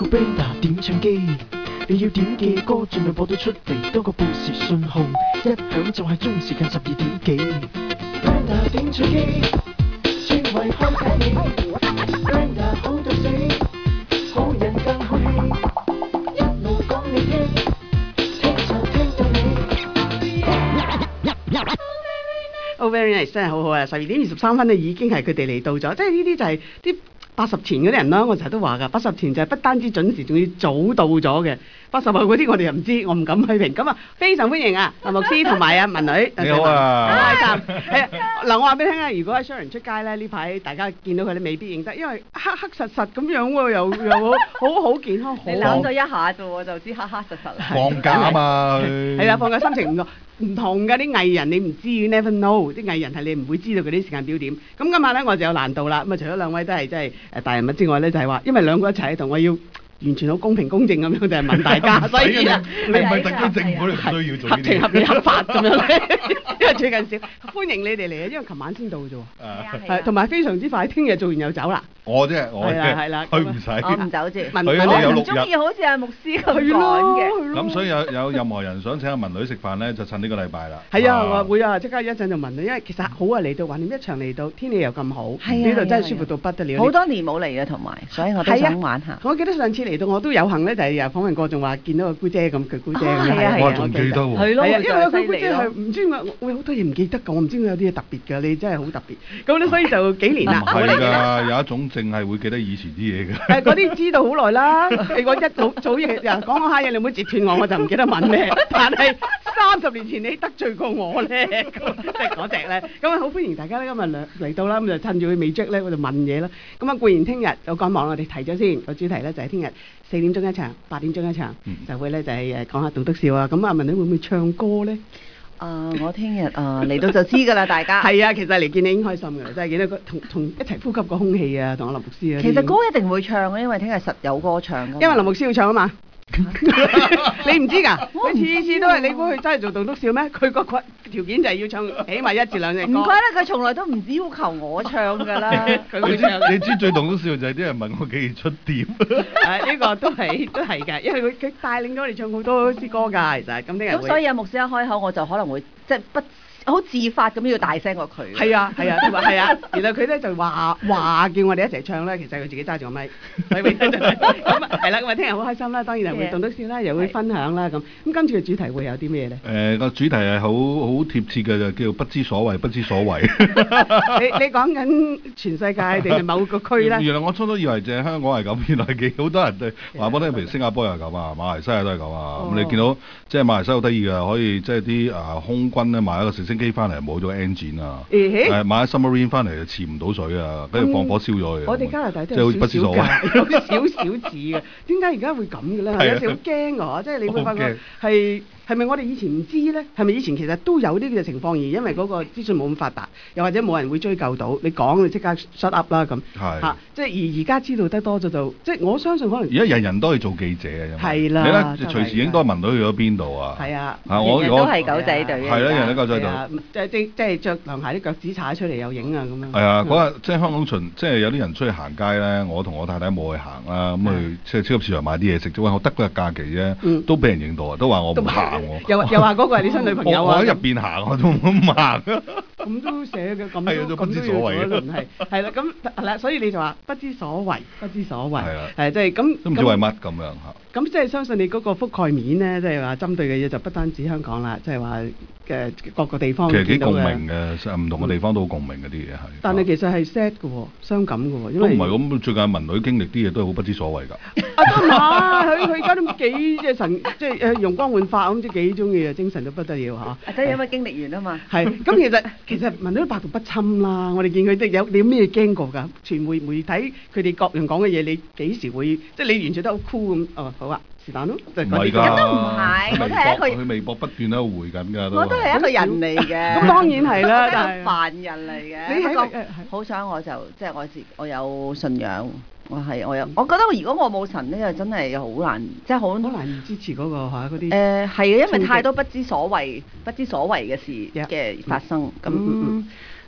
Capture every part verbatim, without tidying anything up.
Brenda 點唱機，你要點嘅歌盡量播到出嚟，多個報時信號一響就係中時間十二點幾。Brenda 點唱機，專為開解你。Brenda 好到死，好人更好戲，一路講你聽，聽就聽到你。Oh very nice， 真係好好啊！十二點二十三分咧，已經係佢哋嚟到咗，即係呢啲就係啲八十前嗰啲人啦。我成日都話㗎，八十前就係不單止準時，仲要早到咗嘅。八十後嗰啲我哋又唔知，我唔敢批評。咁啊，非常歡迎啊，林牧師同埋啊文女。 你好啊， 好開心。係啊，嗱，我話俾你聽啊，如果喺 Sharon 出街咧，呢排大家見到佢咧，未必認得，因為黑黑實實咁樣喎，又又好好健康。 你諗咗一下啫喎，就知黑黑實實啦。 放假啊嘛， 係啦，放假心情唔同。唔同㗎啲藝人，你唔知 you never know， 啲藝人係你唔會知道佢啲時間表點。咁今日咧我就有難度啦。咁啊，除咗兩位都係即係誒大人物之外咧，就係話，因為兩個一齊喺度，我要完全好公平公正咁樣就係問大家，所以啊， 你唔係特區政府，你唔需要做合情合理合法咁樣咧。因為最近少歡迎你哋嚟啊，因為琴晚先到啫喎，係同埋非常之快，聽日做完又走啦。 我啫，我啫， 係啦， 佢唔使， 我唔走住， 佢哋有六日， 中意好似阿牧師咁講嘅。 咁所以有有任何人想請阿文女食飯咧，就趁呢個禮拜啦。 係啊，我會啊，即刻一陣就問你，因為其實好啊，嚟到橫掂一場嚟到，天氣又咁好，呢度真係舒服到不得了。 好多年冇嚟嘅，同埋所以我都想玩下。 我記得上次嚟到我都有幸咧，就係訪問過，仲話見到個姑姐咁，佢姑姐咁係我仲記得喎。 係咯， 因為佢姑姐係唔知點解，我好多嘢唔記得㗎，我唔知佢有啲嘢特別㗎，你真係好特別。咁咧，所以就幾年啦。 係㗎，有一種症係會記得以前啲嘢嘅。 誒，嗰啲知道好耐啦。我一早早嘢又講講下嘢，你唔好截斷我，我就唔記得問咩。但係三十年前你得罪過我咧，即係嗰隻咧。咁啊，好歡迎大家咧，今日嚟嚟到啦，咁就趁住佢未着咧，我就問嘢啦。咁啊，固然聽日有講網，我哋提咗先個主題咧，就係聽日四點鐘一場，八點鐘一場，嗯、就會咧就係誒講下棟篤笑啊。咁啊，文女會唔會唱歌咧？ 誒、uh, 我聽日誒嚟到就知㗎啦，大家係啊，其實嚟見你已經開心㗎啦，真係見到個同同一齊呼吸個空氣啊，同阿林牧師啊。 其實歌一定會唱嘅，因為聽日實有歌唱㗎。 因為林牧師要唱啊嘛。你唔知㗎？佢次次都係你估佢真係做棟篤笑咩？佢個條件就係要唱起碼一至兩隻歌。 唔怪得佢從來都唔只要求我唱㗎啦。 你知你知最棟篤笑就係啲人問我幾時出碟。 誒呢個都係都係嘅，因為佢佢帶領咗我哋唱好多詩歌㗎，其實咁啲人。 咁所以阿牧師一開口我就可能會即係不。好自發咁要大聲過佢。 係啊係啊，同埋係啊，然後佢咧就話話叫我哋一齊唱咧，其實佢自己揸住個咪，所以永遠就係咁啊，係啦，咁啊聽日好開心啦，當然係會棟篤笑啦，又會分享啦咁。咁跟住嘅主題會有啲咩咧？誒個主題係好好貼切嘅，就叫不知所謂，不知所謂。 你你講緊全世界定係某個區咧？ 原來我初初以為淨係香港係咁，原來幾好多人對話俾你聽，譬如新加坡又係咁啊，馬來西亞都係咁啊。咁你見到即係馬來西亞好得意嘅，可以即係啲啊空軍咧買一個直升機翻嚟冇咗 engine 啊，誒買咗 submarine 翻嚟就潛唔到水啊，跟住放火燒咗佢。 我哋加拿大都有少少㗎，有少少似嘅。點解而家會咁嘅咧？有時好驚㗎，即係你會發覺係。係咪我哋以前唔知咧？係咪以前其實都有呢啲嘅情況，而因為嗰個資訊冇咁發達，又或者冇人會追究到你講，你即刻 shut up 啦咁。係嚇，即係而而家知道得多咗就，即係我相信可能。而家人人都係做記者嘅， 係啦。 你咧隨時已經都問到去咗邊度啊？ 係啊， 我人都係狗仔隊嘅。 係啦，人都狗仔隊。 即係即即係著涼鞋啲腳趾踩出嚟又影啊咁樣。 係啊，嗰日即係香港巡，即係有啲人出去行街咧，我同我太太冇去行啦，咁去即係超級市場買啲嘢食啫。我得嗰日假期啫，都俾人影到啊，都話我唔行喎。 又又話。嗰個係你新女朋友啊！ 我喺入邊行，我都唔行。 咁都寫嘅，咁都不知所謂嘅， 係係啦，咁係啦，所以你就話不知所謂，不知所謂，係啦，係即係咁。 都唔知為乜咁樣嚇。 咁即係相信你嗰個覆蓋面咧，即係話針對嘅嘢就不單止香港啦，即係話嘅各個地方。 其實幾共鳴嘅，唔同嘅地方都好共鳴嗰啲嘢係。 但係其實係 sad 嘅喎，傷感嘅喎，因為都唔係咁。最近文女經歷啲嘢都係好不知所謂㗎。 啊都唔係，佢佢而家都幾即係神，即係誒容光煥發咁，即係幾中意啊，精神到不得了嚇。 即係因為經歷完啊嘛。係， 咁其實其實文女都百毒不侵啦。我哋見佢哋有你有咩驚過㗎？傳媒媒體佢哋各樣講嘅嘢，你幾時會即係你完全都好 cool 咁？哦，好啊。是但咯，就係嗰啲。 咁都唔係，我都係一個。 佢微博不斷喺度回緊㗎都。 我都係一個人嚟嘅。 咁當然係啦，但係凡人嚟嘅。你係好彩我就即係我自我有信仰，我係我有。我覺得如果我冇神咧，就真係好難，即係好好難支持嗰個嚇嗰啲。 誒係啊，因為太多不知所謂、不知所謂嘅事嘅發生咁。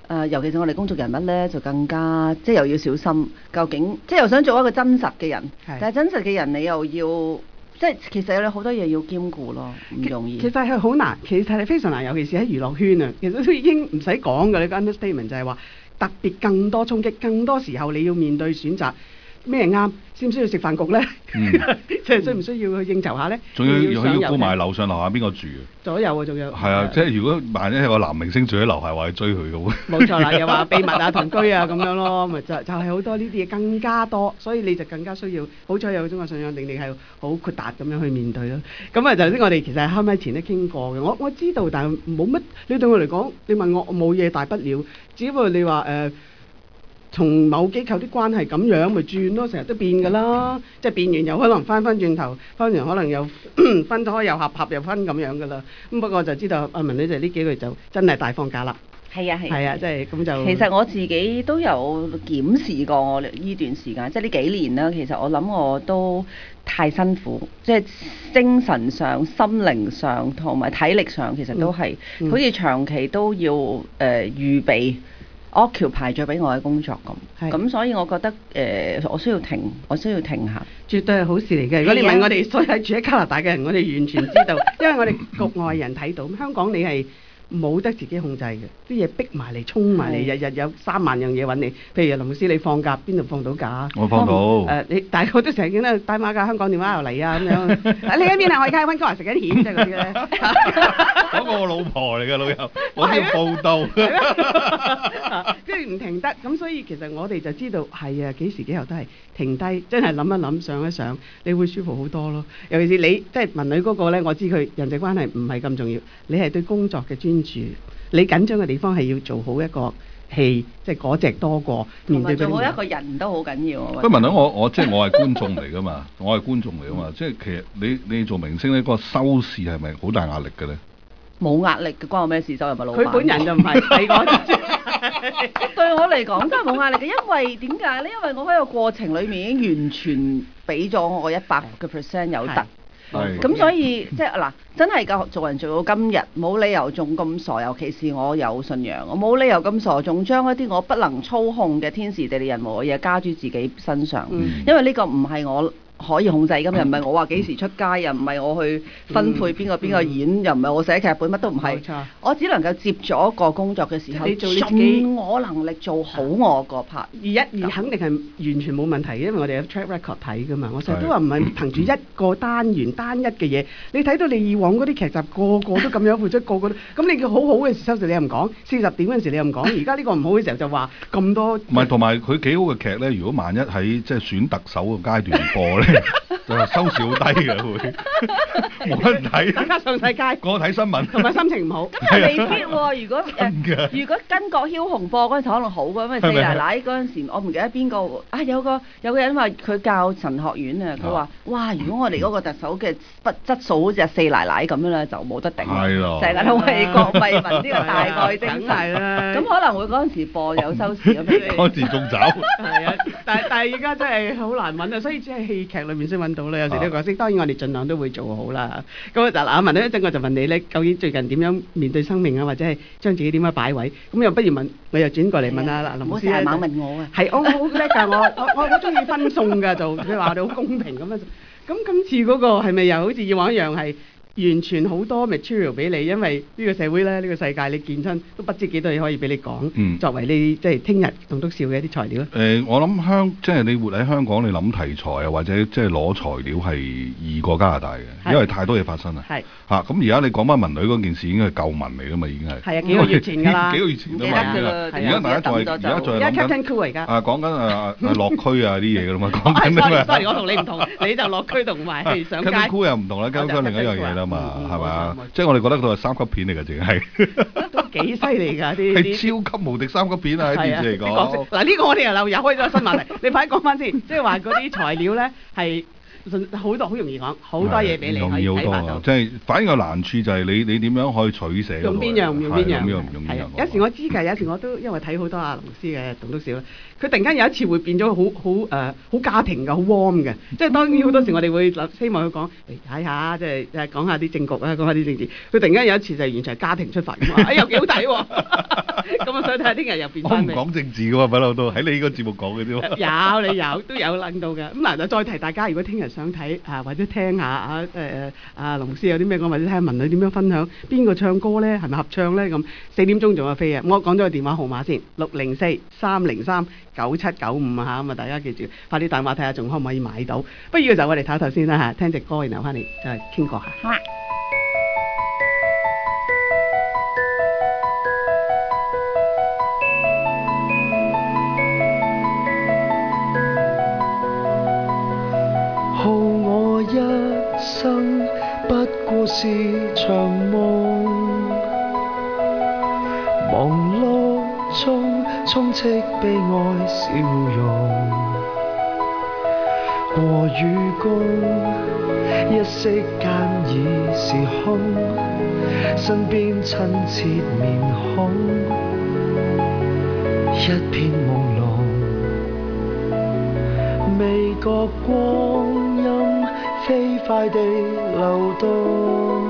誒，尤其是我哋公眾人物咧，就更加即係又要小心，究竟即係又想做一個真實嘅人，但係真實嘅人你又要即係其實有好多嘢要兼顧咯，唔容易。 其實係好難，其實係非常難，尤其是喺娛樂圈啊，其實都已經唔使講㗎。呢個 understatement 就係話特別更多衝擊，更多時候你要面對選擇。咩啱？需唔需要食飯局咧？即係需唔需要去應酬下咧？ 仲要又要估埋樓上樓下邊個住啊？ 左右啊，仲有。係啊，即係如果萬一有個男明星住喺樓下，話去追佢嘅喎。 冇錯啦，又話秘密啊、同居啊咁樣咯，咪就就係好多呢啲嘢更加多，所以你就更加需要。好彩有中國信仰定力係好豁達咁樣去面對咯。咁啊，頭先我哋其實開咪前都傾過嘅，我我知道，但係冇乜。你對我嚟講，你問我我冇嘢大不了，只不過你話誒。呃同某機構啲關係咁樣咪轉咯，成日都變㗎啦，即係變完又可能翻翻轉頭，翻完可能又分開又合合又分咁樣㗎啦。咁不過就知道阿文女就呢幾個月就真係大放假啦。 係啊係。 係啊，即係咁就。其實我自己都有檢視過我呢段時間，即係呢幾年啦。其實我諗我都太辛苦，即係精神上、心靈上同埋體力上，其實都係、嗯嗯、好似長期都要誒、呃、預備。occupy 咗俾我嘅工作咁，咁所以我覺得誒、呃，我需要停，我需要停下， 絕對係好事嚟嘅。如果你問我哋所有住喺加拿大嘅人，我哋完全知道，因為我哋局外人睇到，香港你係冇得自己控制嘅，啲嘢逼埋嚟，衝埋嚟，日日有三萬樣嘢揾你。譬如林牧師，你放假邊度放到假？ 我放到。誒、 呃，你大家都成日見到帶馬架香港電話又嚟啊咁樣。你喺邊啊？我而家喺溫哥華食緊蜆，即係嗰啲咧。 嗰個我老婆嚟嘅老友，我要報道。 即係唔停得，咁所以其實我哋就知道係啊，幾時幾後都係停低，真係諗一諗，想一想，你會舒服好多咯。尤其是你即係文女嗰個咧，我知佢人際關係唔係咁重要，你係對工作嘅專注，你緊張嘅地方係要做好一個戲，即係嗰隻多過面對。 做好一個人都好緊要。 不過文女，我我即係我係觀眾嚟噶嘛，我係觀眾嚟噶嘛，即係其實你你做明星呢個收視係咪好大壓力嘅咧？ 冇壓力嘅，關我咩事？就係咪老闆？ 佢本人就唔係，係我。 對我嚟講真係冇壓力嘅，因為點解咧？因為我喺個過程裏面已經完全俾咗我一百個 percent 有得。咁所以即係嗱，真係夠做人做到今日，冇理由仲咁傻。尤其是我有信仰，我冇理由咁傻，仲將一啲我不能操控嘅天時地利人和嘅嘢加諸自己身上。嗯、因為呢個唔係我可以控制㗎，又唔係我話幾時出街，又唔係我去分配邊個邊個演，嗯、又唔係我寫劇本，乜都唔係。我只能夠接咗一個工作嘅時候，盡我能力做好我個 part。 而一而肯定係完全冇問題，因為我哋有 track record 睇㗎嘛。我成日都話唔係憑住一個單元單一嘅嘢，你睇到你以往嗰啲劇集個個都咁樣付出，個個都咁你叫好好嘅時收視你又唔講，四十點嗰陣時你又唔講，而家呢個唔好嘅時候就話咁多。 唔係，同埋佢幾好嘅劇咧，如果萬一喺即係選特首嘅階段播咧。就收視好低嘅會，冇人睇。大家上世界，個睇新聞， 同埋心情唔好。 咁又未必喎。如果誒，如果巾幗梟雄播嗰陣時可能好嘅，因為四奶奶嗰陣時，我唔記得邊個啊，有個有個人話佢教神學院啊，佢話哇，如果我哋嗰個特首嘅質質素好似四奶奶咁樣咧，就冇得頂。係咯，成日都為國為民呢個大愛精神啦。咁可能會嗰陣時播有收視咁樣。 嗰陣時仲走。係啊，但係但係而家真係好難揾啊，所以只係戲劇裏面先揾到啦。有時呢個角色，當然我哋盡量都會做好啦。咁啊，嗱，阿文呢一陣我就問你咧，究竟最近點樣面對生命啊，或者係將自己點樣擺位？咁又不如問，我又轉過嚟問下林牧師咧。 唔好成日猛問我啊！ 係，我好叻㗎，我我我好中意分送㗎，就佢話我哋好公平咁樣。咁今次嗰個係咪又好似以往一樣係？完全好多 material 俾你，因為呢個社會咧，呢、呢個世界你見親都不知幾多嘢可以俾你講。嗯、作為你即係聽日棟篤笑嘅一啲材料。誒、 呃，我諗香即係你活喺香港，你諗題材啊，或者即係攞材料係易過加拿大嘅，因為太多嘢發生啦。係嚇，咁而家你講翻文女嗰件事，已經係舊聞嚟㗎嘛，已經係。係啊，幾個月前㗎啦。幾個月前啊嘛，而家大家仲係而家仲係諗緊。而家 Captain Cool 而家。啊，講緊啊啊落區啊啲嘢㗎啦嘛，講緊咩啊 ？sorry，我同你唔同，你就落區同埋上街。 Captain Cool 又唔同啦，Captain 另一樣嘢啦嘛，係嘛？即係我哋覺得佢係三級片嚟㗎，淨係都幾犀利㗎啲。 係超級無敵三級片啊！喺電視嚟講。 嗱呢個我哋又又開咗新話題，你快啲講翻先，即係話嗰啲材料咧係順好多好容易講，好多嘢俾你可以容易好多睇法到啊！。即係反而個難處就係你你點樣可以取捨嗰度用邊樣唔用邊樣， 係用邊樣唔用邊樣係啊。有時我知㗎，有時我都因為睇好多阿龍師嘅棟篤笑啦，佢突然間有一次會變咗好好誒好家庭嘅，好 warm 嘅。即係當然好多時我哋會諗希望佢講嚟睇下，即係誒講下啲政局啊，講下啲政治。佢突然間有一次就係完全係家庭出發咁啊，哎又幾好睇喎！咁啊，所以睇下聽日又變我唔翻咩？ 講政治嘅喎，不嬲都喺你呢個節目講嘅啫喎。 有你有都有諗到嘅。咁嗱就再提大家，如果聽日想睇啊或者聽下啊誒啊龍師有啲咩講，或者睇下文女點樣分享邊個唱歌咧，係咪合唱咧咁？四點鐘仲有飛啊！我講咗個電話號碼先，六零四三零三九七九五啊嚇，咁啊大家記住，快啲打電話睇下仲可唔可以買到。不如嘅時候我哋唞唞先啦嚇，聽隻歌，然後翻嚟再傾過下。 好啊。 耗我一生不過是場夢，忙碌中充斥悲哀笑容，過與共一息間已是空，身邊親切面孔一片朦朧，未覺光陰飛快地流動，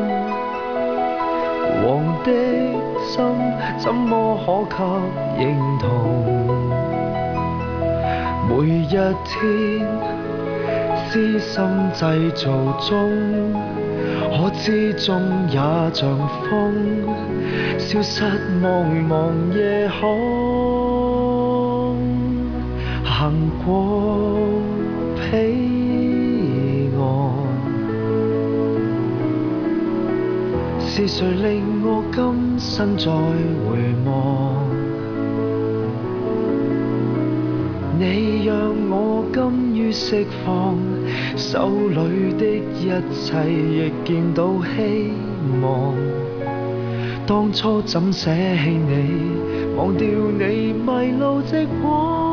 黃的心怎麼可給認同？每一天私心製造中，可知終也像風，消失茫茫夜空，行過彼岸，是誰令我今生再回望？你讓我甘於釋放，手裏的一切亦見到希望。當初怎捨棄你，忘掉你迷路直往。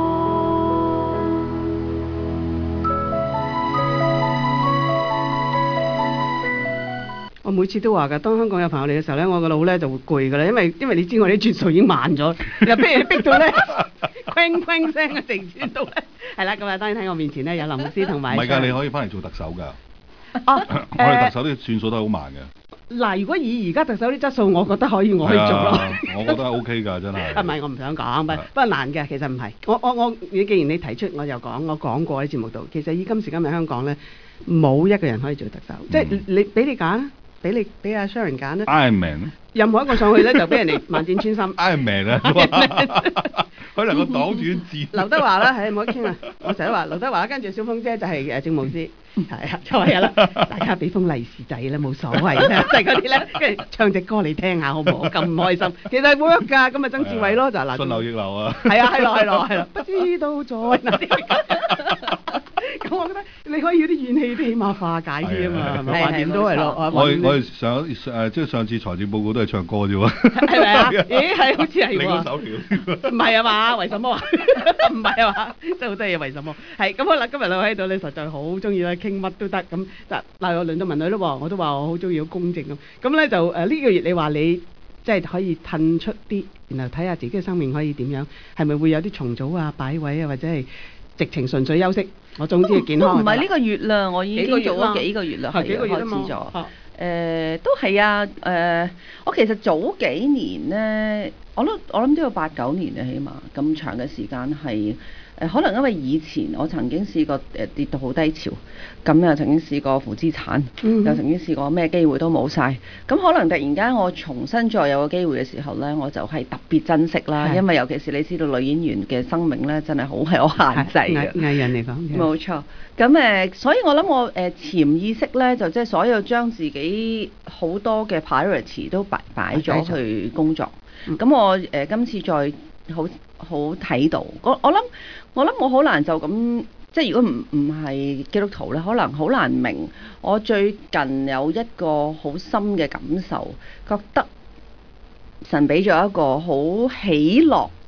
我每次都話㗎，當香港有朋友嚟嘅時候咧，我個腦咧就會攰㗎啦，因為因為你知我啲轉數已經慢咗，又俾人逼到咧，哐哐聲嘅成轉到咧，係啦，咁啊當然喺我面前咧有林牧師同埋。 唔係㗎，你可以翻嚟做特首㗎。 哦， 我哋特首啲轉數都係好慢嘅。 嗱，如果以而家特首啲質素，我覺得可以我去做咯。 係啊我覺得 OK 㗎，真係。 啊，唔係，我唔想講，不係不過難嘅，其實唔係。我我我，你既然你提出，我就講，我講過喺節目度。其實以今時今日香港咧，冇一個人可以做特首，即係你俾你揀，俾你俾阿 Sharon 揀啦。 Iron Man。 任何一個上去咧，就俾人哋萬箭穿心。 Iron Man 啊，佢能夠擋住啲箭。 劉德華啦，係唔好傾啦。我成日都話劉德華，跟住小鳳姐就係誒政務司，係啊，就係啦。大家俾封利是仔啦，冇所謂啦，就係嗰啲咧，跟住唱隻歌你聽下好唔好？咁唔開心，其實係冇喐㗎。咁啊，曾志偉咯，就係嗱。 順流逆流啊！ 係啊，係咯，係咯，係咯，不知道在哪裡。咁我覺得你可以要啲怨氣，啲起碼化解啲啊嘛，係咪？橫掂都係咯。 我我哋上誒即係上次財政報告都係唱歌啫喎。 係咪啊？咦，係好似係喎。 你嗰首條唔係啊嘛？為什麼啊？唔係啊嘛？真係好多嘢，為什麼？係咁好啦，今日兩位喺度，你實在好中意啦，傾乜都得咁。嗱嗱，又輪到文女咯喎，我都話我好中意好公正咁。咁咧就誒呢個月你話你即係可以褪出啲，然後睇下自己嘅生命可以點樣，係咪會有啲重組啊、擺位啊，或者係直情純粹休息？我總之係健康。 唔係呢個月啦，我已經做咗幾個月啦， 係幾個月開始咗。 誒、 呃、都係啊，誒、呃、我其實早幾年咧，我都我諗都有八九年啊，起碼咁長嘅時間係。誒可能因為以前我曾經試過誒跌到好低潮，咁又曾經試過負資產， 嗯、 又曾經試過咩機會都冇晒。咁可能突然間我重新再有個機會嘅時候呢，我就係特別珍惜啦。因為尤其是你知道女演員嘅生命呢，真係好係有限制嘅。 藝人嚟講， 冇錯。咁誒，所以我諗我誒潛意識呢，就即係所有將自己好多嘅 priority 都擺擺咗去工作。咁、嗯、我誒、呃、今次再好好睇到，我我諗。我諗我好難就咁，即係如果唔唔係基督徒咧，可能好難明。我最近有一個好深嘅感受，覺得神俾咗一個好喜樂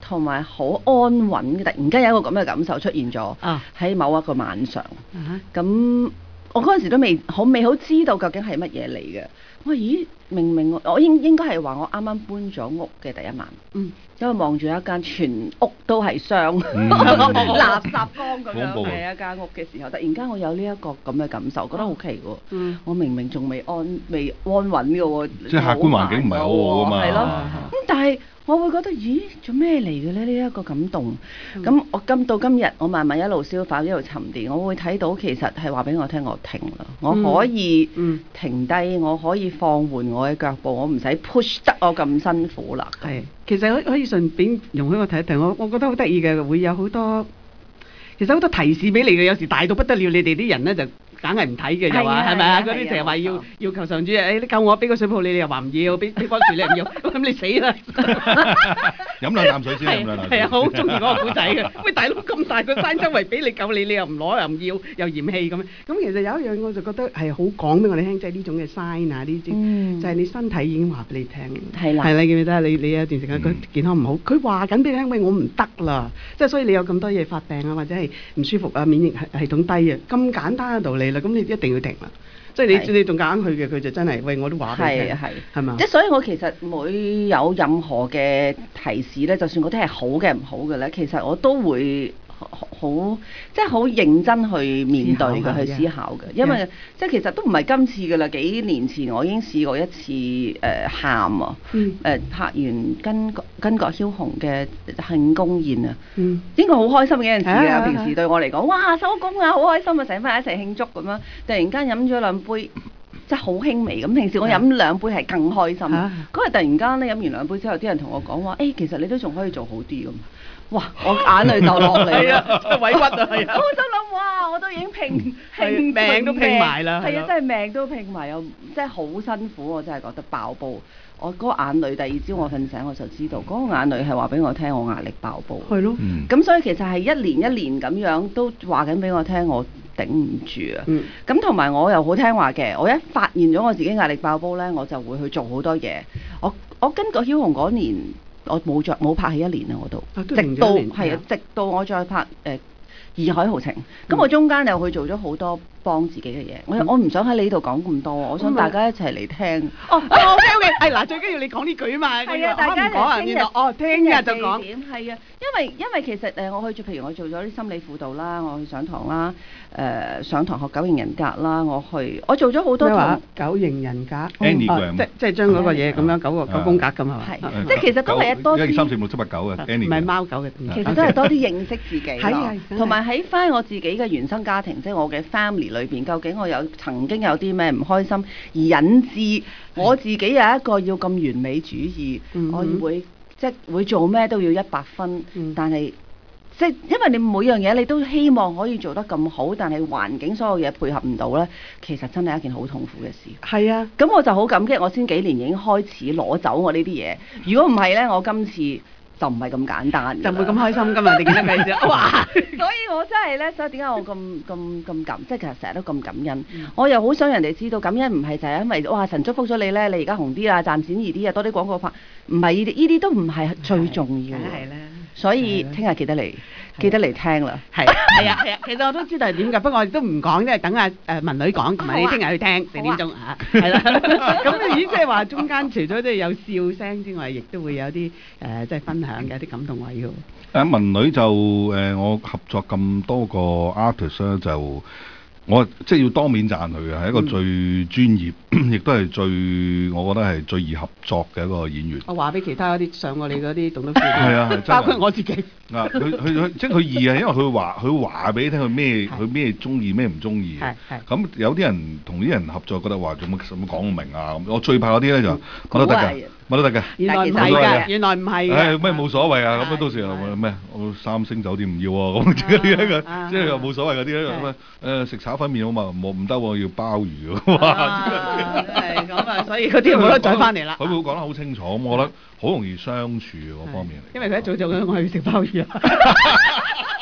同埋好安穩嘅。突然間有一個咁嘅感受出現咗啊喺某一個晚上。 啊咁我嗰陣時都未好未好知道究竟係乜嘢嚟嘅。我話咦，明明我我應應該係話我啱啱搬咗屋嘅第一晚。 嗯。 因為望住一間全屋都係霜、 嗯垃圾缸咁樣恐怖嘅一間屋嘅時候，突然間我有呢一個咁嘅感受，覺得好奇喎。 嗯我明明仲未安未安穩嘅喎， 即係客觀環境唔係好好啊嘛係咯。 啊咁但係我會覺得，咦，做咩嚟嘅咧？呢、這、一個感動。咁、 嗯、 我今到今日，我慢慢一路消化，一路沉澱，我會睇到其實係話俾我聽，我停啦，我可以停低，我可以放緩我嘅腳步，我唔使 push 得我咁辛苦啦。 係，其實可可以順便容許我睇一睇，我我覺得好得意嘅，會有好多，其實好多提示俾你嘅，有時大到不得了，你哋啲人咧就梗係唔睇嘅，又話係咪啊？嗰啲成日話要要求上主，誒你救我，俾個水泡你，你又話唔要，俾俾棵樹你唔要，咁你死啦！ 飲兩啖水先，飲兩啖水。 係啊，好中意嗰個古仔嘅。喂，大佬咁大個山周圍俾你救你，你又唔攞又唔要，又嫌棄咁樣。咁其實有一樣我就覺得係好講俾我哋聽，即係呢種嘅 sign 啊，呢啲就係你身體已經話俾你聽。 係啦， 係你記唔記得？你你有一段時間個健康唔好，佢話緊俾你聽，喂我唔得啦，即係所以你有咁多嘢發病啊，或者係唔舒服啊，免疫系系統低啊，咁簡單嘅道理啦，咁你一定要停啦。即係你你仲夾硬去嘅，佢就真係喂我都話俾你聽，係係嘛？ 即係所以我其實每有任何嘅提示咧，就算嗰啲係好嘅唔好嘅咧，其實我都會好即係好認真去面對嘅，去思考嘅。因為 yeah. 即係其實都唔係今次嘅啦，幾年前我已經試過一次誒喊啊，誒、 嗯呃、拍完巾巾幗梟雄嘅慶功宴啊， 嗯、 應該好開心嘅一件事啊！ 啊平時對我嚟講，哇收工啊，好開心啊，成班人一齊慶祝咁樣，突然間飲咗兩杯。即係好輕微咁，平時我飲兩杯係更開心。嗰日、啊、突然間咧飲完兩杯之後，啲人同我講話，誒、欸、其實你都仲可以做好啲咁。哇！我眼淚就落嚟啦， 委屈啊！係啊！ 我心諗哇，我都已經拼拼命都拼埋啦。 係啊，真係命都拼埋，又真係好辛苦，我真係覺得爆煲。我嗰個眼淚，第二朝我瞓醒我就知道，嗰、嗰個眼淚係話俾我聽，我壓力爆煲。 係咯。 咁、嗯、所以其實係一年一年咁樣都話緊俾我聽，我頂唔住啊！咁同埋我又好聽話嘅，我一發現咗我自己壓力爆煲呢，我就會去做好多嘢。我我跟個梟雄嗰年，我冇着冇拍戲一年啊，我都， 啊、都直到係啊，直到我再拍誒。呃義海豪情，咁我中間又去做咗好多幫自己嘅嘢，我我唔想喺你呢度講咁多，我想大家一齊嚟聽。 哦，OK OK，係嗱，最緊要你講呢句啊嘛。 係啊，大家講啊，原來哦，聽日就講。 係啊，因為因為其實誒，我去做，譬如我做咗啲心理輔導啦，我去上堂啦，誒上堂學九型人格啦，我去我做咗好多堂。 九型人格 Enneagram 即即係將嗰個嘢咁樣九個九宮格咁係嘛？ 係，即係其實都係多啲。 一二三四五六七八九嘅 Enneagram 唔係貓狗嘅。 其實都係多啲認識自己咯，同埋。喺翻我自己嘅原生家庭，即係我嘅 family 裏邊，究竟我有曾經有啲咩唔開心，而引致我自己有一個要咁完美主義，嗯、我會即係會做咩都要一百分，嗯、但係即係因為你每樣嘢你都希望可以做得咁好，但係環境所有嘢配合唔到呢，其實真係一件好痛苦嘅事。係啊，咁我就好感激，我先幾年已經開始攞走我呢啲嘢。如果唔係呢，我今次。就唔係咁簡單，就唔會咁開心噶嘛？你記得咪先？哇！所以我真係咧，所以點解我咁咁咁感，即係其實成日都咁感恩。嗯、我又好想人哋知道，感恩唔係就係因為哇神祝福咗你咧，你而家紅啲啊，賺錢易啲啊，多啲廣告拍，唔係呢啲，呢啲都唔係最重要嘅。係咧，所以聽日記得嚟。記得嚟聽啦，係係啊係啊，其實我都知道係點㗎，不過我哋都唔講，即係等阿誒文女講，同埋你聽日去聽四點鐘嚇，係啦。咁咦，即係話中間除咗即係有笑聲之外，亦都會有啲誒即係分享嘅一啲感動位喎。誒文女就誒我合作咁多個 artist 咧就。我即係要當面讚佢嘅，係一個最專業，亦都係最我覺得係最易合作嘅一個演員。我話俾其他嗰啲上我哋嗰啲棟篤笑，係啊，包括我自己。啊，佢佢佢即係佢易啊，因為佢話佢話俾你聽佢咩佢咩中意咩唔中意。係係。咁有啲人同啲人合作覺得話做乜做乜講唔明啊咁，我最怕嗰啲咧就乜都得㗎，乜都得㗎。原來唔係㗎，原來唔係㗎。誒咩冇所謂啊？咁到時又咩？我三星酒店唔要喎，咁即係又冇所謂嗰啲咧，咁誒食炒粉麵好嘛？冇唔得喎，要鮑魚喎。係咁啊，所以嗰啲冇得再翻嚟啦。佢會講得好清楚，咁我覺得好容易相處嗰方面嚟。因為佢一早就講我要食鮑魚啊。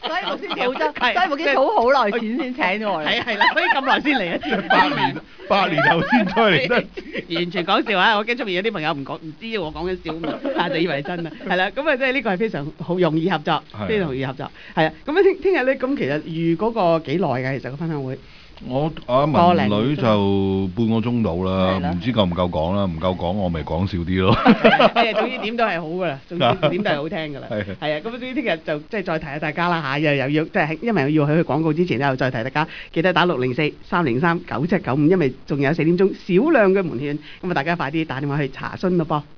所以牧師好真，所以牧師好好耐前先請咗我嚟。 係啊係啦，所以咁耐先嚟一次。 八年八年後先再嚟得。 完全講笑啊！我驚出面有啲朋友唔講唔知我講緊笑嘛，啊就以為真啊，係啦，咁啊即係呢個係非常好容易合作，非常容易合作，係啊，咁啊聽聽日咧，咁其實預嗰個幾耐㗎？其實個分享會。 我阿文女就半個鐘到啦，唔知夠唔夠講啦，唔夠講我咪講少啲咯。 係啊，總之點都係好噶啦，總之點都係好聽噶啦。係係啊，咁所以聽日就即係再提下大家啦嚇，又又要即係因為要喺佢廣告之前咧，又再提大家記得打六零四三零三九七九五，因為仲有四點鐘少量嘅門券，咁啊大家快啲打電話去查詢咯噃。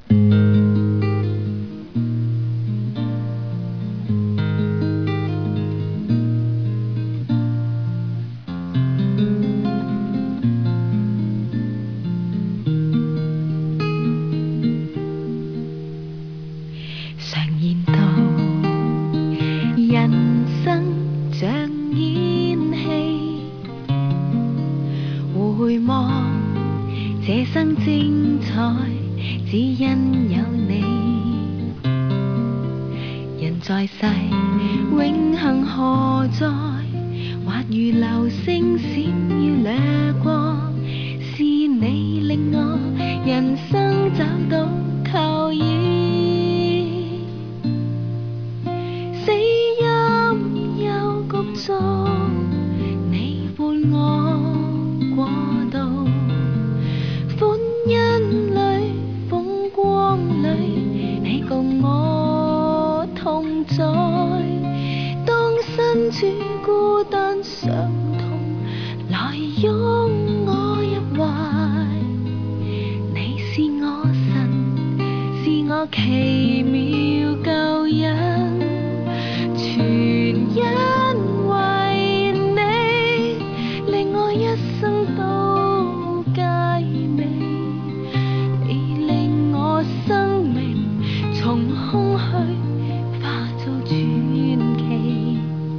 這生精彩，只因有你。人在世，永恆何在？或如流星閃耀掠過，是你令我人生找到靠依。死蔭幽谷中，你伴我過渡。歡欣裏，風光裏，你共我同在。當身處孤單傷痛，來擁我入懷。你是我神，是我奇妙救恩，全因為你，令我一生都佳美。你令我生命從空虛化做傳奇。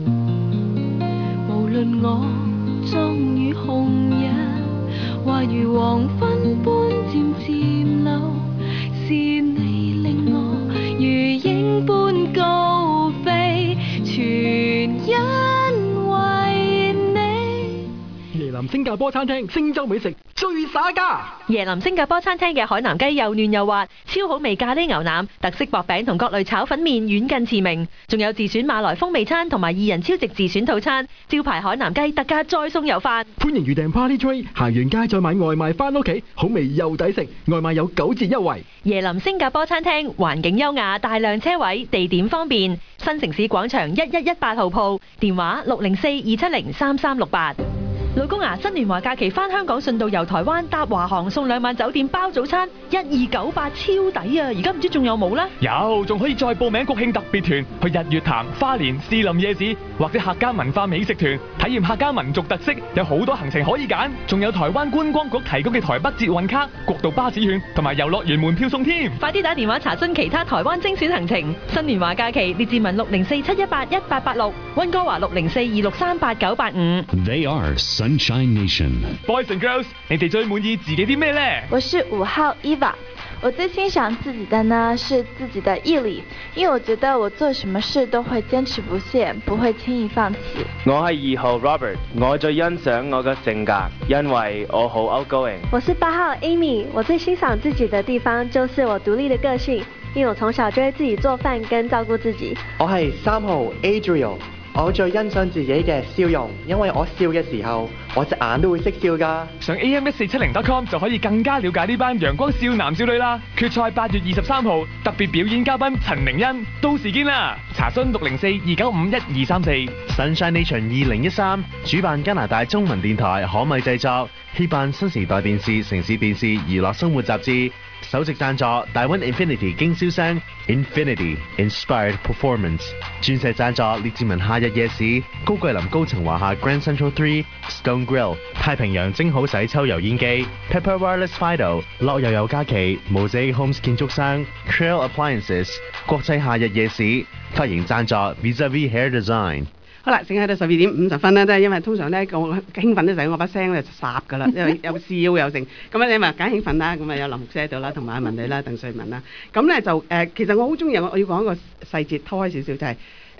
無論我終於紅日，或如黃昏般漸漸老，是你令我如鷹般高飛，全因為你。 椰林新加坡餐廳星洲美食最耍家。 椰林新加坡餐廳嘅海南雞又嫩又滑，超好味咖喱牛腩、特色薄餅同各類炒粉麵遠近馳名，仲有自選馬來風味餐同埋二人超值自選套餐，招牌海南雞特價再送油飯。 歡迎預訂 Party Tray， 行完街再買外賣翻屋企，好味又抵食，外賣有九折優惠。 椰林新加坡餐廳環境優雅，大量車位，地點方便，新城市廣場一一一八號鋪，電話六零四二七零三三六八。老公啊，新年華假期返香港順道遊台灣，搭華航送兩晚酒店包早餐，一二九八超抵啊！而家唔知仲有冇啦？ 有，仲可以再報名國慶特別團去日月潭、花蓮、士林夜市，或者客家文化美食團，體驗客家民族特色，有好多行程可以揀。仲有台灣觀光局提供嘅台北捷運卡、國道巴士券同埋遊樂園門票送添。 快啲打電話查詢其他台灣精選行程。新年華假期，列治文六零四七一八一八八六，溫哥華六零四二六三八九八五。 They are Sunshine Nation。Boys and girls， 你哋最滿意自己啲咩呢？ 我是五號 Eva， 我最欣賞自己的呢是自己的毅力，因為我覺得我做什麼事都會堅持不懈，不會輕易放棄。 我係二號 Robert， 我最欣賞我嘅性格，因為我好 outgoing。 我是八號 Amy， 我最欣賞自己的地方就是我獨立的個性，因為我從小就會自己做飯跟照顧自己。 我係三號 Adriel。我最欣賞自己嘅笑容，因為我笑嘅時候，我隻眼都會識笑㗎。 上 A M 一四七零 dot com 就可以更加了解呢班陽光少男少女啦。決賽八月二十三號，特別表演嘉賓陳明恩，到時見啦！查詢六零四二九五一二三四。 Sunshine Nation 二零一三主辦加拿大中文電台可米製作，協辦新時代電視、城市電視娛樂生活雜誌。首席贊助大溫 Infinity 經銷商 Infinity Inspired Performance， 鑽石贊助列治文夏日夜市，高桂林高層華夏 Grand Central three Stone Grill， 太平洋蒸好洗抽油煙機 Pepper Wireless Fido， 樂悠悠假期Mosaic Homes 建築商 Trail Appliances， 國際夏日夜市髮型贊助 Vis-a-Vis Hair Design。 好啦，剩喺到十二點五十分啦，即係因為通常咧我興奮咧就係我把聲咧就霎噶啦，因為有笑又成，咁咧你咪梗興奮啦，咁啊有林牧師喺度啦，同埋阿文女啦、鄧萃雯啦，咁咧就誒、呃、其實我好中意我我要講一個細節，拖開少少就係、是、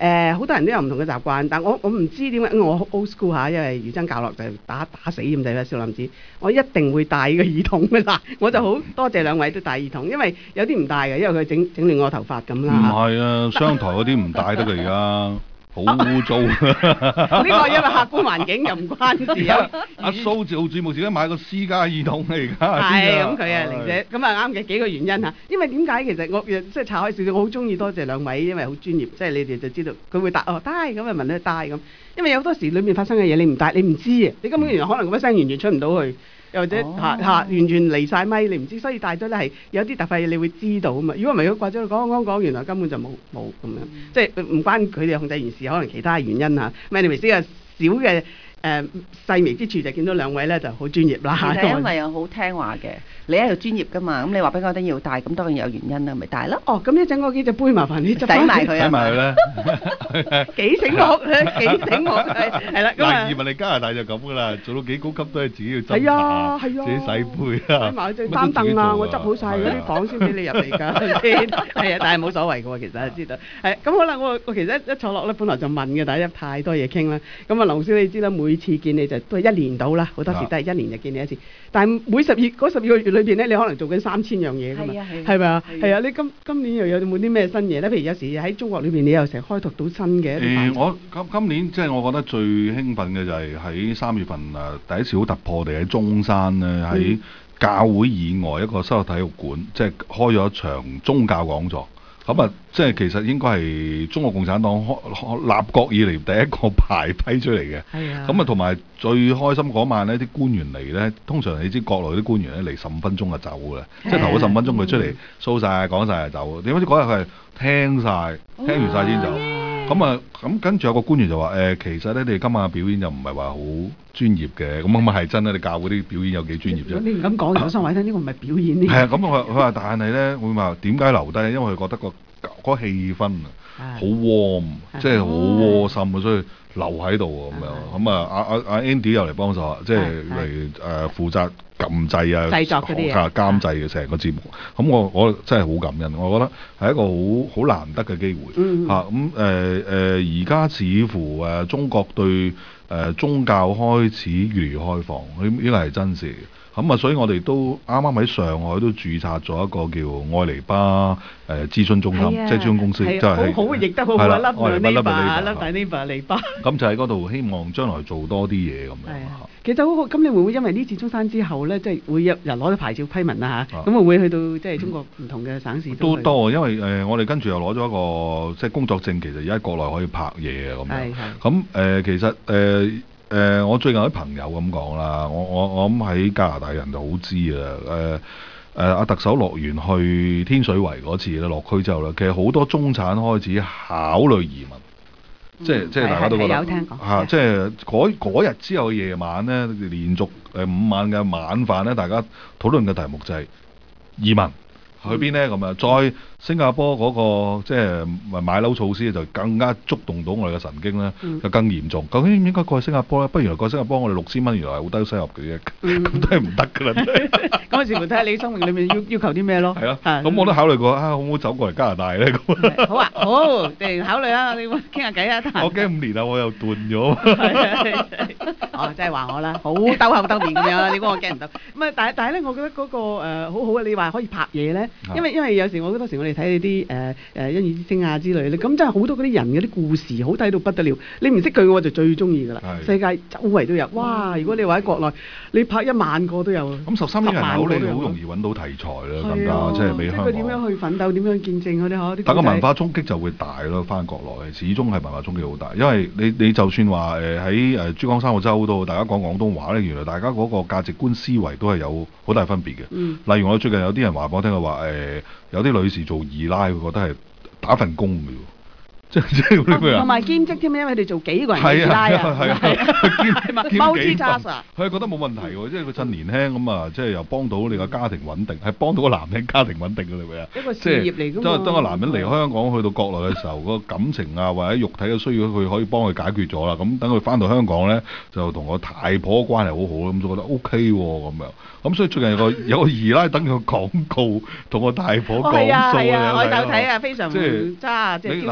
誒好多人都有唔同嘅習慣，但我我唔知點解，我好 old school 嚇，因為余真教落就係打打死咁滯啦，少林寺，我一定會戴個耳筒㗎啦。我就好多謝兩位都戴耳筒，因為有啲唔戴嘅，因為佢整整亂我頭髮咁唔啦。 係啊，商台嗰啲唔戴得㗎而家。好污糟，呢個因為客觀環境又唔關事。有阿蘇做節目自己買個私家耳筒嚟㗎， 係咁佢啊玲姐，咁啊啱嘅幾個原因嚇。因為點解其實我即係拆開少少，我好中意多謝兩位，因為好專業，即係你哋就知道佢會答哦帶咁啊問咧帶咁。因為有好多時裏面發生嘅嘢你唔帶你唔知啊，你根本原來可能嗰把聲完全出唔到去。又或者嚇嚇完全離晒咪，你唔知，所以帶咗咧係有啲特別嘢，你會知道啊嘛。如果唔係佢掛咗講講講，原來根本就冇冇咁樣，即係唔關佢哋控制件事，可能其他原因嚇。咪你咪先個小嘅誒細微之處，就見到兩位咧就好專業啦。 其實因為我好聽話嘅，你係度專業噶嘛，咁你話俾我聽要帶，咁當然有原因啦，咪帶咯。 哦，咁一陣嗰幾隻杯麻煩你執洗埋佢啊， 洗埋佢啦。 幾醒目咧，幾醒目係係啦。 嗱，移民嚟加拿大就咁噶啦，做到幾高級都係自己要執係啊係啊， 自己洗杯啊， 洗埋隻擔凳啊，我執好晒嗰啲房先俾你入嚟㗎，係咪先？係啊，但係冇所謂嘅喎，其實知道。係咁好啦，我我其實一坐落咧，本來就問嘅，但係太多嘢傾啦。咁啊，劉老師你知啦，每次見你就都係一年到啦，好多時都係一年就見你一次。但係每十二嗰十二個月裏邊咧，你可能做緊三千樣嘢㗎嘛，係咪啊？係啊，你今今年又有冇啲咩新嘢咧？譬如有時喺中國裏邊，你又成日開拓到新嘅一啲範疇。 誒，我今今年即係我覺得最興奮嘅就係喺三月份誒第一次好突破地喺中山咧，喺教會以外一個室內體育館，即係開咗一場宗教講座。咁啊，即係其實應該係中國共產黨開立國以嚟第一個排批出嚟嘅。係啊。咁啊，同埋最開心嗰晚呢啲官員嚟呢，通常你知國內啲官員咧嚟十五分鐘就走嘅啦，即係頭嗰十五分鐘佢出嚟 show 曬講曬就走。點解嗰日佢係聽晒，聽完晒先走？咁啊，咁跟住有個官員就話：誒、呃，其實咧，你哋今晚嘅表演就唔係話好專業嘅。咁咁啊係真啦，你教嗰啲表演有幾專業啫？ 你唔敢講，我想話聽呢個唔係表演呢？ 係啊，咁佢佢話，但係咧，會話點解留低？因為佢覺得個嗰個氣氛啊，好 warm，即係好窩心啊，所以留喺度咁樣。咁啊，阿阿阿 Andy 又嚟幫手，即係嚟誒負責撳製啊、 製作嗰啲嘢、 監製嘅成個節目。咁我我真係好感恩，我覺得係一個好好難得嘅機會嚇。咁誒誒，而家似乎誒中國對誒宗教開始越嚟越開放，呢呢個係真事。咁啊，所以我哋都啱啱喺上海都註冊咗一個叫愛尼巴誒諮詢中心，即係諮詢公司，即係好好譯得好好啊！粒尼巴，粒大尼巴尼巴。 咁就喺嗰度，希望將來做多啲嘢咁樣。 其實好好，咁你會唔會因為呢次中山之後咧，即係會有人攞咗牌照批文啦嚇？咁會唔會去到即係中國唔同嘅省市都多？因為誒，我哋跟住又攞咗一個即係工作證，其實而家國內可以拍嘢咁樣。咁誒，其實誒。誒、呃，我最近有啲朋友咁講啦，我我我諗喺加拿大人就好知啊。誒誒，阿特首落完去天水圍嗰次咧，落區之後咧，其實好多中產開始考慮移民，嗯、即係即係大家都覺得嚇，即係嗰嗰日之後嘅夜晚咧，連續誒五晚嘅晚飯咧，大家討論嘅題目就係移民去邊咧咁啊，再新加坡嗰、那個即係買樓措施就更加觸動到我哋嘅神經咧，嗯、就更嚴重。究竟應唔應該過去新加坡咧？不如來過去新加坡，我哋六千蚊原來係好低收入嘅啫，咁、嗯、都係唔得㗎啦。 嗰陣時，睇下你生命裏面要要求啲咩咯。係咯，咁我都考慮過啊，好唔好走過嚟加拿大咧？咁好啊，好，定考慮啊，你傾下偈啊。 我驚五年啊，我又斷咗。 哦，真係話我啦，好兜口兜面咁樣，你估我驚唔到？咁啊，但係但係咧，我覺得嗰、那個誒、呃、好好啊！你話可以拍嘢咧，因為因為有時我好多時我哋睇你啲誒誒恩義之星啊之類咧，咁真係好多嗰啲人嗰啲故事好睇到不得了。你唔識佢我就最中意噶啦。世界周圍都有，哇！如果你話喺國內，你拍一萬個都有。 咁十三億人口你好容易揾到題材啦，更加即係比香港。 佢點樣去奮鬥？點樣見證嗰啲嗬？ 但個文化衝擊就會大咯，翻國內始終係文化衝擊好大，因為你你就算話誒喺誒珠江三角洲度大家講廣東話咧，原來大家嗰個價值觀思維都係有好大分別嘅。嗯、例如我最近有啲人話俾我聽嘅話誒，有啲女士做二奶，佢覺得係打份工嘅。即即同埋兼職添，因為佢哋做幾個人二奶啊，係啊，兼兼幾份， 佢覺得冇問題喎，即係佢趁年輕咁啊，即係又幫到你個家庭穩定，係幫到個男人家庭穩定嘅，你明唔明啊？ 一個事業嚟㗎嘛。 當當個男人離開香港去到國內嘅時候，個感情啊或者肉體嘅需要，佢可以幫佢解決咗啦。咁等佢翻到香港咧，就同個太婆關係好好，咁就覺得 O K 喎咁樣。咁所以最近有個有個二奶等佢廣告，同個太婆講數啊， 我就睇啊，非常即係揸即係挑戰性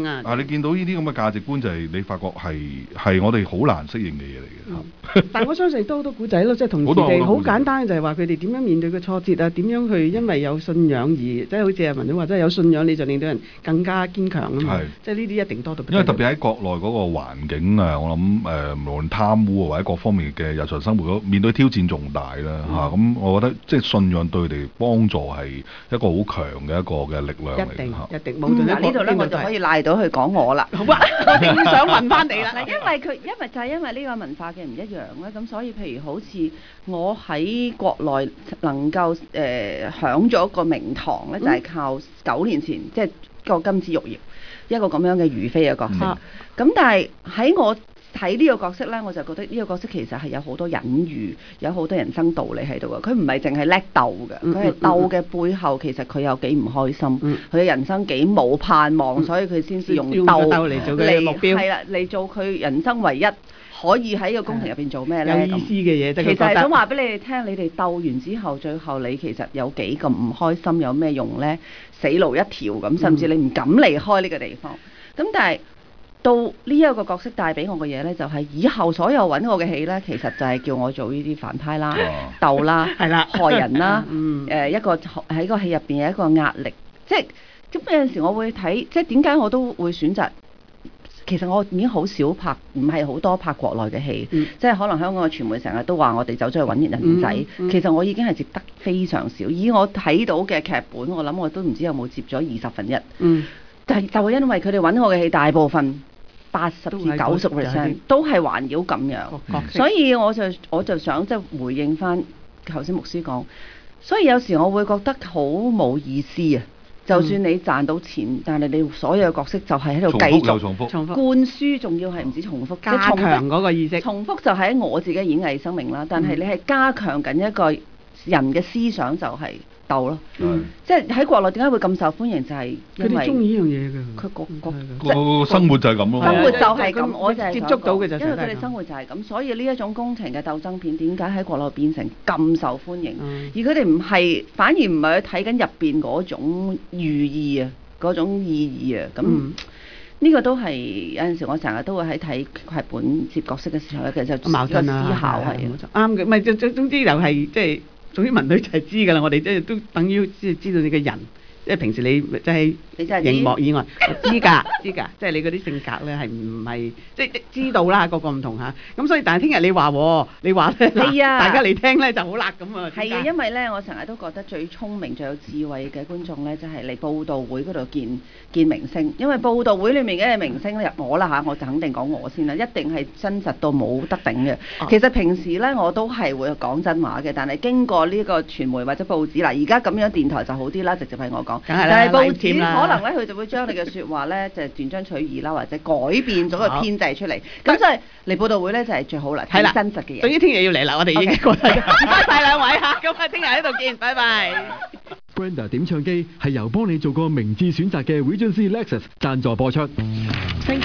啊！ 啊，你見到呢啲咁嘅價值觀就係你發覺係係我哋好難適應嘅嘢嚟嘅。 但我相信都好多古仔咯，即係同時地好簡單，就係話佢哋點樣面對個挫折啊，點樣去因為有信仰而即係好似阿文總話，即係有信仰你就令到人更加堅強啊嘛。即係呢啲一定多到。 因為特別喺國內嗰個環境啊，我諗誒、呃、無論貪污或者各方面嘅日常生活，面對挑戰仲大啦嚇。咁、嗯啊、我覺得即係信仰對佢哋幫助係一個好強嘅一個嘅力量嚟嘅。 一定嚇一定冇。嗱呢度咧我就可以賴到去講我啦。 好啊，我正想問翻你啦。 因為佢因為就係因為呢個文化嘅唔一樣咧，咁所以譬如好似我喺國內能夠誒、呃、享咗個名堂咧，就係、是、靠九年前即係個金枝玉葉一個咁樣嘅如妃嘅角色。咁、嗯、但係喺我睇呢個角色咧，我就覺得呢個角色其實係有好多隱喻，有好多人生道理喺度嘅。佢唔係淨係叻鬥嘅，佢係鬥嘅背後其實佢有幾唔開心，佢嘅、嗯、人生幾冇盼望，嗯、所以佢先至用鬥嚟做佢嘅目標， 係啦，嚟做佢人生唯一可以喺個宮廷入邊做咩咧？ 有意思嘅嘢， 其實係想話俾你哋聽，你哋鬥完之後，最後你其實有幾咁唔開心，有咩用咧？死路一條咁，甚至你唔敢離開呢個地方。咁、嗯、但係到呢一個角色帶俾我嘅嘢咧，就係、是、以後所有揾我嘅戲咧，其實就係叫我做呢啲反派啦、鬥啦、係啦、害人啦。誒、嗯呃、一個喺個戲入邊有一個壓力，即係咁有陣時我會睇，即係點解我都會選擇。其實我已經好少拍，唔係好多拍國內嘅戲，嗯、即係可能香港嘅傳媒成日都話我哋走咗去揾人仔。嗯嗯、其實我已經係接得非常少，以我睇到嘅劇本，我諗我都唔知有冇接咗二十分一。嗯，但係就係因為佢哋揾我嘅戲，大部分八十至九十 percent 都係環繞咁樣，嗯、所以我就我就想即係回應翻頭先牧師講，所以有時我會覺得好冇意思啊！就算你賺到錢，嗯、但係你所有嘅角色就係喺度繼續重複、重複、 灌輸，仲要係唔止重複， 加強嗰個意識。 重複就喺我自己演藝生命啦，但係你係加強緊一個人嘅思想，就係鬥咯。嗯、即係喺國內點解會咁受歡迎？就係因為佢哋中意呢樣嘢嘅。 佢個個生活就係咁咯。 生活就係咁，我就係接觸到嘅就因為佢哋生活就係咁，所以呢一種宮廷嘅鬥爭片點解喺國內變成咁受歡迎？嗯、而佢哋唔係，反而唔係去睇緊入邊嗰種寓意啊，嗰種意義啊，咁。嗯呢個都係有陣時，我成日都會喺睇劇本接角色嘅時候咧，其實就矛盾思考係啱嘅。唔係，總總之就係即係總之文女就係知㗎啦。我哋即係都等於即係知道你嘅人，即係平時你即係熒幕以外知㗎知㗎，即係你嗰啲性格咧係唔係即係知道啦，個個唔同嚇。咁所以但係聽日你話你話咧，係啊，大家嚟聽咧就好辣咁啊。 係啊，因為咧我成日都覺得最聰明、最有智慧嘅觀眾咧，就係嚟報道會嗰度見。見明星，因為報道會裏面嘅明星入我啦嚇，我就肯定講我先啦，一定係真實到冇得頂嘅。啊、其實平時咧我都係會講真話嘅，但係經過呢個傳媒或者報紙嗱，而家咁樣電台就好啲啦，直接係我講。但係報紙可能咧佢就會將你嘅説話咧就斷章取義啦，或者改變咗個編製出嚟。咁所以嚟報道會咧就係最好啦，睇真實嘅嘢。 總之聽日要嚟啦，我哋已經過嚟。唔該曬兩位嚇，咁啊聽日喺度見，拜拜。 Brenda 點唱機係由幫你做過明智選擇嘅 Regency Lexus 贊助播出。 星期